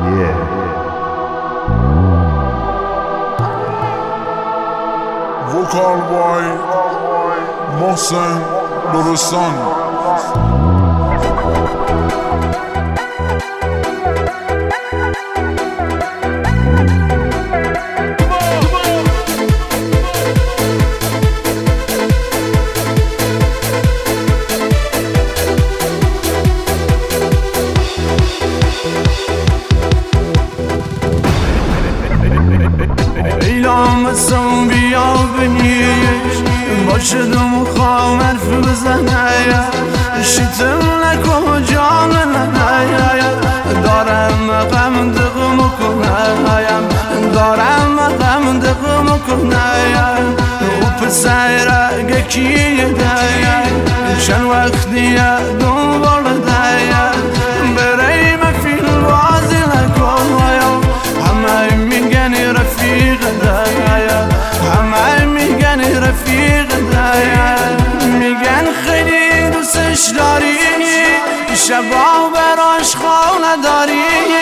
وکال بای محسن درستان. ایلامسم بیا بنیش باشدم و خوام حرف بزنه شیطم نکن جانم دارم غم دقم کنم دارم غم دقم کنم و پسر گکیه دایم چند وقتی دنبال دایم برای مفیل بازی نکن همه میگن رفیق دایم همه میگن رفیق دایم میگن خیلی دوستش داری شبا براش خانه داری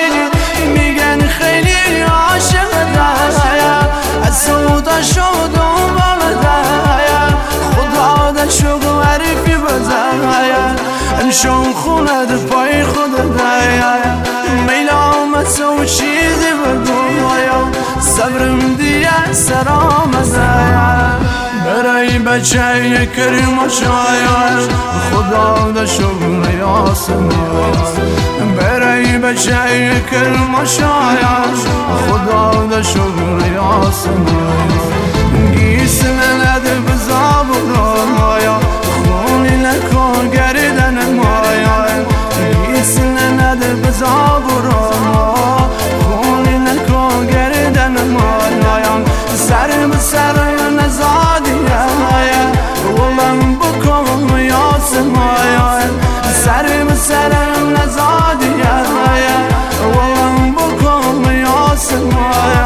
میگن خیلی عاشق دایم از سودا شدم بالدایم خدا دشوق عرفی بزایم انشون خونه در پای خود دایم میلام سو چیزی بگویم صبرم دیگه سرام زایم برای بچه کریم و شاید خدا دا شغل یاسم برای بچه کریم و شاید خدا دا شغل یاسم گیسن نده بزا برایا خونی نکن گردن مایا گیسن نده بزا برایا خونی نکن گردن مایا سر بسر نزادی ولم بکن یاسم سر بسر نزادی ولم بکن یاسم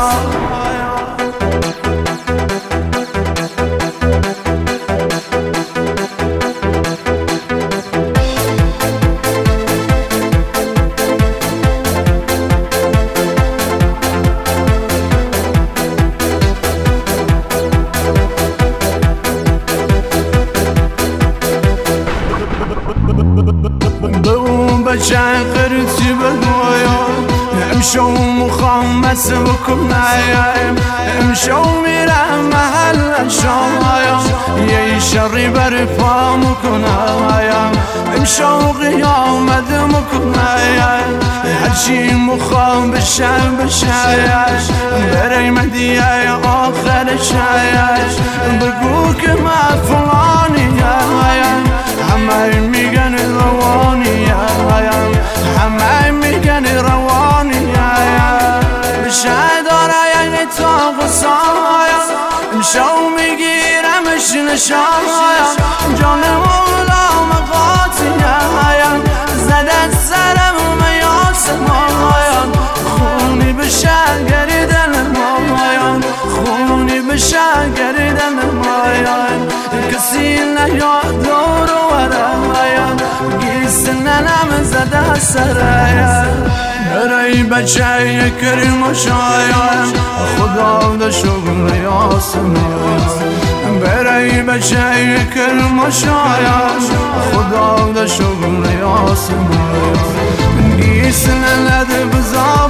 بچه قرطی بگویم امشو مخوام بس بکنم امشو میرم محل شایم یه شری بر پا مکنم امشو قیامت مکنم هرچی مخوام بشم برای مدیه آخر شایش بگو که من فلانی همه میگن روانی همه میگن روانی بشه داره یعنی تا غصایا امشو میگیرمش نشایا جان مولا مقاطی زدن سرم میاسم خونی بشه گریدن مایان خونی بشه گریدن مایان کسی نیاد دور و ورایم گیسن نم زده سرایم برای بچه کریم و شایم خدا دا شغل یاسم برای بچه کریم و شایم خدا دا شغل یاسم گیسن نده بزا